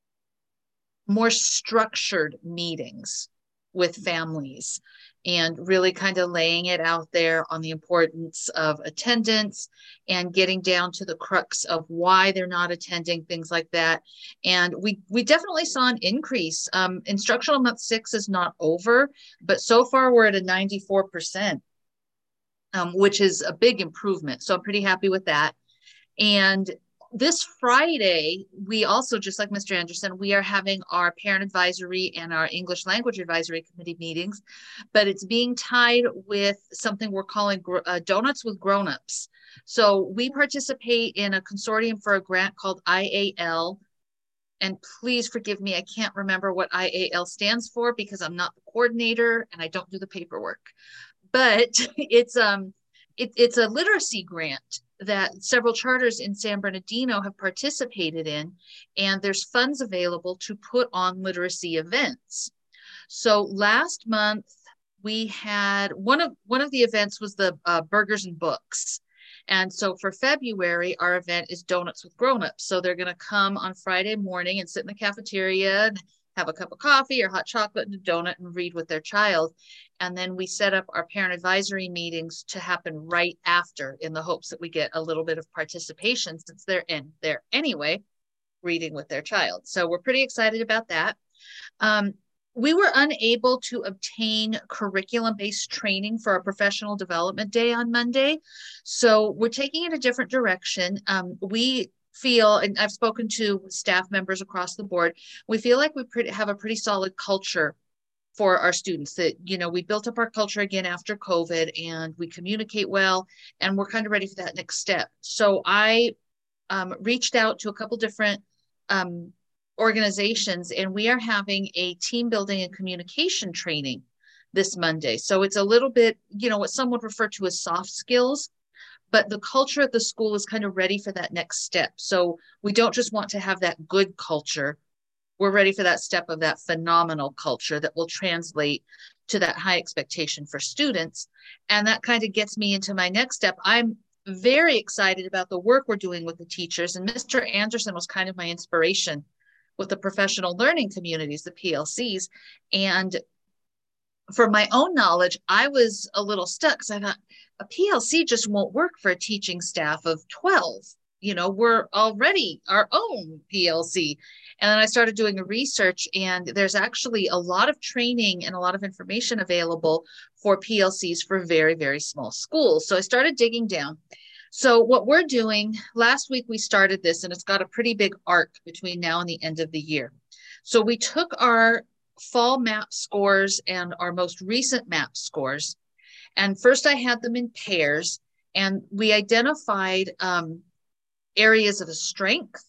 more structured meetings with families and really kind of laying it out there on the importance of attendance and getting down to the crux of why they're not attending, things like that. And we we definitely saw an increase. Um, instructional month six is not over, but so far we're at a ninety-four percent, um, which is a big improvement. So I'm pretty happy with that. And this Friday, we also, just like Mister Anderson, we are having our parent advisory and our English language advisory committee meetings, but it's being tied with something we're calling uh, Donuts with Grownups. So we participate in a consortium for a grant called I A L. And please forgive me, I can't remember what I A L stands for because I'm not the coordinator and I don't do the paperwork. But it's um it, it's a literacy grant that several charters in San Bernardino have participated in, and there's funds available to put on literacy events. So last month we had one of one of the events was the uh, Burgers and Books. And so for February, our event is Donuts with Grownups. So they're going to come on Friday morning and sit in the cafeteria and have a cup of coffee or hot chocolate and a donut and read with their child. And then we set up our parent advisory meetings to happen right after in the hopes that we get a little bit of participation since they're in there anyway, reading with their child. So we're pretty excited about that. Um, we were unable to obtain curriculum-based training for our professional development day on Monday. So we're taking it a different direction. Um, we feel, and I've spoken to staff members across the board, we feel like we pretty, have a pretty solid culture for our students that, you know, we built up our culture again after COVID and we communicate well and we're kind of ready for that next step. So I um, reached out to a couple different um, organizations and we are having a team building and communication training this Monday. So it's a little bit, you know, what some would refer to as soft skills, but the culture at the school is kind of ready for that next step. So we don't just want to have that good culture. We're ready for that step of that phenomenal culture that will translate to that high expectation for students. And that kind of gets me into my next step. I'm very excited about the work we're doing with the teachers. And Mister Anderson was kind of my inspiration with the professional learning communities, the P L Cs. And for my own knowledge, I was a little stuck because I thought a P L C just won't work for a teaching staff of twelve. You know, we're already our own P L C. And then I started doing a research, and there's actually a lot of training and a lot of information available for P L Cs for very, very small schools. So I started digging down. So what we're doing, last week we started this, and it's got a pretty big arc between now and the end of the year. So we took our fall map scores and our most recent map scores, and first I had them in pairs, and we identified um, areas of strength,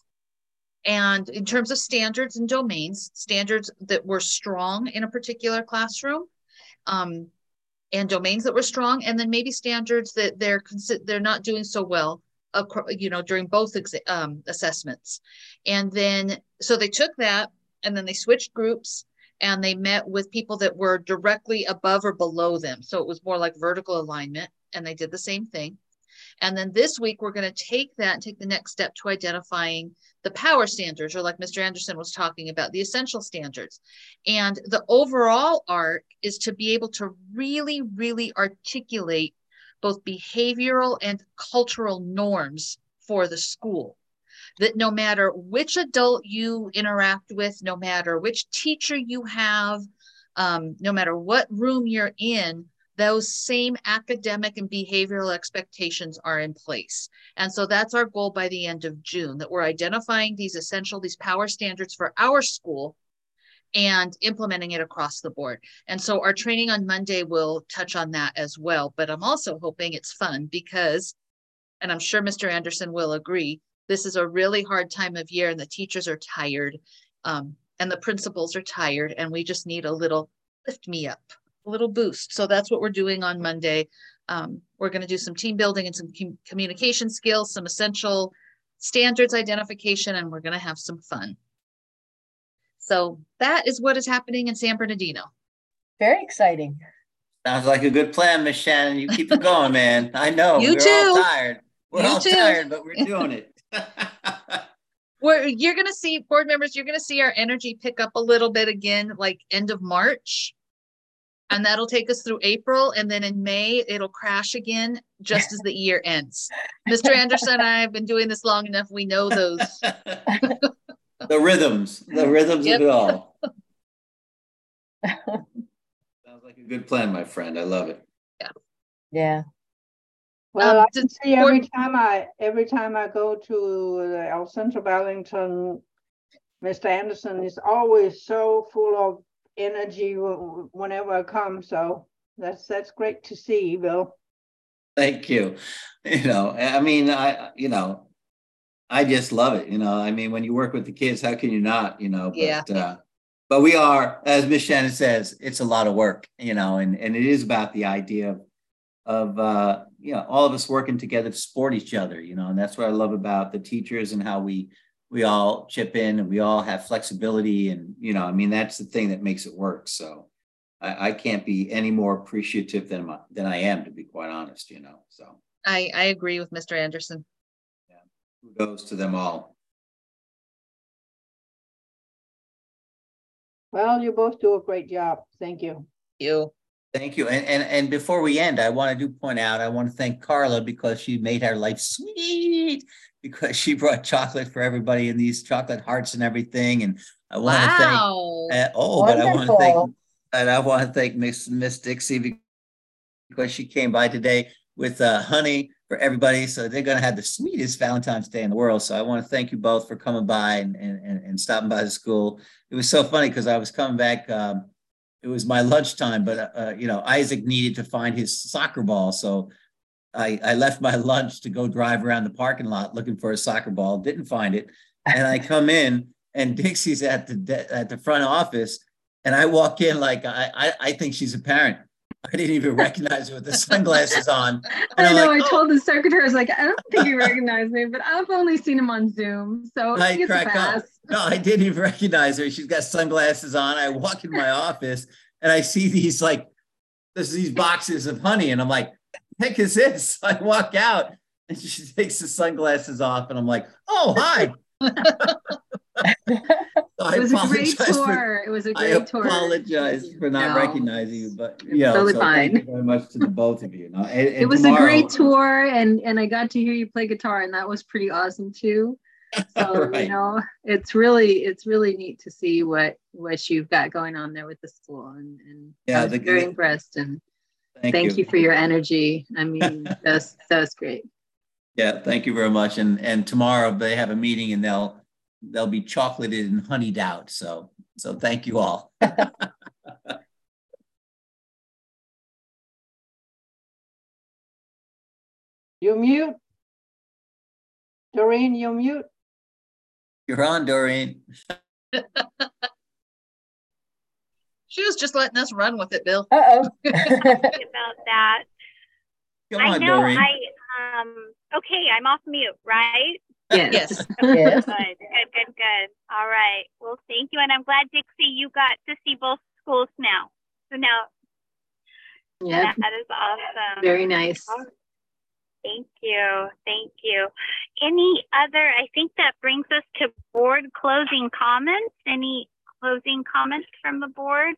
and in terms of standards and domains, standards that were strong in a particular classroom, um, and domains that were strong, and then maybe standards that they're they're not doing so well, you know, during both um, assessments. And then, so they took that, and then they switched groups, and they met with people that were directly above or below them. So it was more like vertical alignment, and they did the same thing. And then this week, we're going to take that and take the next step to identifying the power standards, or like Mister Anderson was talking about, the essential standards. And the overall arc is to be able to really, really articulate both behavioral and cultural norms for the school. That no matter which adult you interact with, no matter which teacher you have, um, no matter what room you're in, those same academic and behavioral expectations are in place. And so that's our goal by the end of June, that we're identifying these essential, these power standards for our school and implementing it across the board. And so our training on Monday will touch on that as well. But I'm also hoping it's fun because, and I'm sure Mister Anderson will agree, this is a really hard time of year and the teachers are tired um, and the principals are tired, and we just need a little lift me up. A little boost. So that's what we're doing on Monday. Um, we're going to do some team building and some com communication skills, some essential standards identification, and we're going to have some fun. So that is what is happening in San Bernardino. Very exciting. Sounds like a good plan, Miss Shannon. You keep it going, man. I know. You we're too. all tired. We're you all too. tired, but we're doing it. We're, you're going to see, board members, you're going to see our energy pick up a little bit again, like end of March. And that'll take us through April. And then in May, it'll crash again just as the year ends. Mister Anderson and I have been doing this long enough. We know those. The rhythms, the rhythms Yep. of it all. Sounds like a good plan, my friend. I love it. Yeah. Yeah. Well, Um, I can did- see every time I every time I go to the El Centro Burlington, Mister Anderson is always so full of energy w- whenever I come. So that's that's great to see, Bill. Thank you. You know, I mean, I, you know, I just love it. You know, I mean, when you work with the kids, how can you not, you know, but, Yeah. uh, but we are, as Miss Shannon says, it's a lot of work, you know, and, and it is about the idea of, of, uh, you know, all of us working together to support each other, you know, and that's what I love about the teachers and how we, we all chip in and we all have flexibility. And, you know, I mean, that's the thing that makes it work. So I, I can't be any more appreciative than, my, than I am, to be quite honest, you know, so. I, I agree with Mister Anderson. Kudos to them all. Well, you both do a great job. Thank you. You. Thank you. And, and, and before we end, I want to do point out, I want to thank Carla because she made our life sweet because she brought chocolate for everybody in these chocolate hearts and everything. And I want Wow. to thank, uh, oh, but I want to Wonderful. thank, and I want to thank Miss, Miss Dixie because she came by today with uh, honey for everybody. So they're going to have the sweetest Valentine's Day in the world. So I want to thank you both for coming by and, and, and stopping by the school. It was so funny because I was coming back, um, it was my lunchtime, but, uh, you know, Isaac needed to find his soccer ball. So I, I left my lunch to go drive around the parking lot looking for a soccer ball, didn't find it. And I come in and Dixie's at the, at the front office. And I walk in like, I, I, I think she's a parent. I didn't even recognize her with the sunglasses on. And I I'm know. like, I oh. told the secretary, I was like, I don't think you recognize me, but I've only seen him on Zoom, so I he gets a crack up. pass. No, I didn't even recognize her. She's got sunglasses on. I walk in my office and I see these like, there's these boxes of honey. And I'm like, the heck is this? I walk out and she takes the sunglasses off and I'm like, oh, hi. I It was a great apologize for- tour. It was a I great tour. apologize for not No. recognizing you, but It's you know, totally so thank you fine. very much to the both of you. Now, and, and It was tomorrow, a great tour, and and I got to hear you play guitar, and that was pretty awesome too. So Right. you know, it's really it's really neat to see what what you've got going on there with the school, and, and Yeah, I was the- very the- impressed. And Thank, thank you. you for your energy. I mean, that's that's great. Yeah, thank you very much. And and tomorrow they have a meeting and they'll they'll be chocolated and honeyed out. So so thank you all. You mute. Doreen, you mute. You're on, Doreen. She was just letting us run with it, Bill. Uh-oh. About that. Come I on, know Doreen. I, um, okay, I'm off mute, right? Yes. Yes. Yes. Good, good, good, good. All right. Well, thank you. And I'm glad, Dixie, you got to see both schools now. So now Yeah. that is awesome. Very nice. Thank you. Thank you. Any other, I think that brings us to board closing comments. Any closing comments from the board?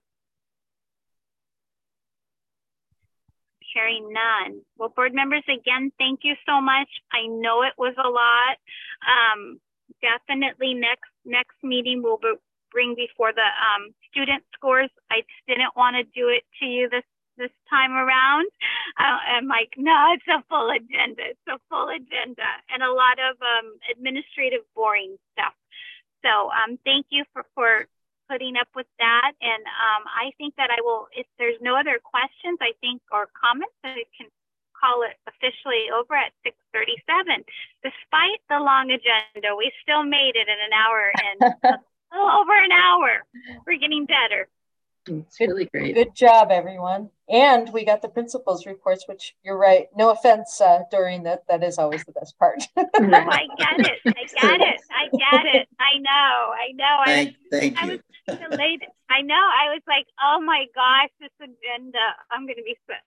Hearing none. Well, board members, again, thank you so much. I know it was a lot. Um, definitely next next meeting we'll be, bring before the um, student scores. I just didn't want to do it to you this this time around. Uh, I'm like, no, it's a full agenda. It's a full agenda and a lot of um, administrative boring stuff. So um, thank you for, for putting up with that. And um, I think that I will, if there's no other questions, I think, or comments, I can call it officially over at six thirty-seven. Despite the long agenda, we still made it in an hour and a little over an hour. We're getting better. It's really great. Good job, everyone. And we got the principal's reports, which you're right. No offense, uh, Doreen, that, that is always the best part. Oh, I get it. I get it. I get it. I know. I know. I Thank, was, thank I you. was elated. I know. I was like, oh my gosh, this agenda. I'm going to be, so,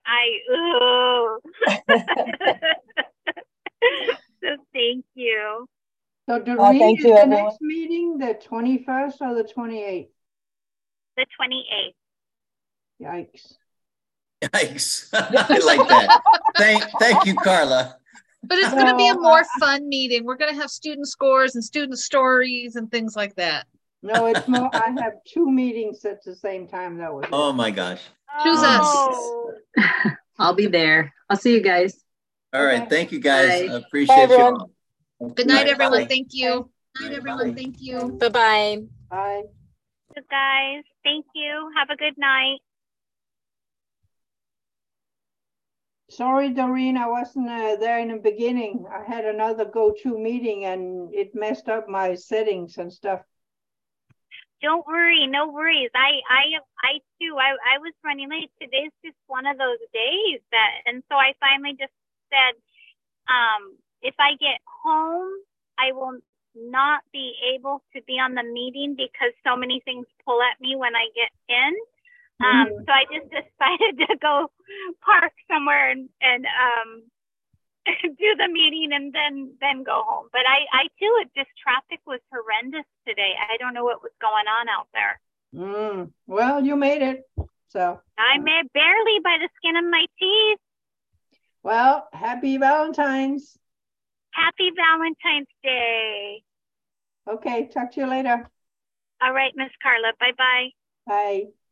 I, ooh. So thank you. So Doreen, thank is you, the everyone. next meeting the twenty-first or the twenty-eighth? The twenty-eighth. Yikes. Yikes. I like that. Thank, thank you, Carla. But it's going to be a No, more I- fun meeting. We're going to have student scores and student stories and things like that. No, it's more, I have two meetings at the same time. That was it. Oh my gosh. Choose us. Oh. I'll be there. I'll see you guys. All right. Okay. Thank you, guys. Bye. I appreciate you everyone. all. Good night, Bye. everyone. Bye. Thank you. Bye. Night, everyone. Bye. Thank you. Bye-bye. Bye. You guys, thank you. Have a good night. Sorry, Doreen, I wasn't uh, there in the beginning. I had another go-to meeting and it messed up my settings and stuff. Don't worry, no worries. I, I, I too. I, I was running late. Today's just one of those days that, and so I finally just said, um, if I get home, I will not be able to be on the meeting because so many things pull at me when I get in. Um, Mhm. so I just decided to go park somewhere and, and um, do the meeting and then then go home. But I, I too, it just traffic was horrendous today. I don't know what was going on out there. Mm. Well, you made it. So, I made barely by the skin of my teeth. well, happy Valentine's. Happy Valentine's Day. Okay, talk to you later. All right, Miss Carla. Bye bye. Bye.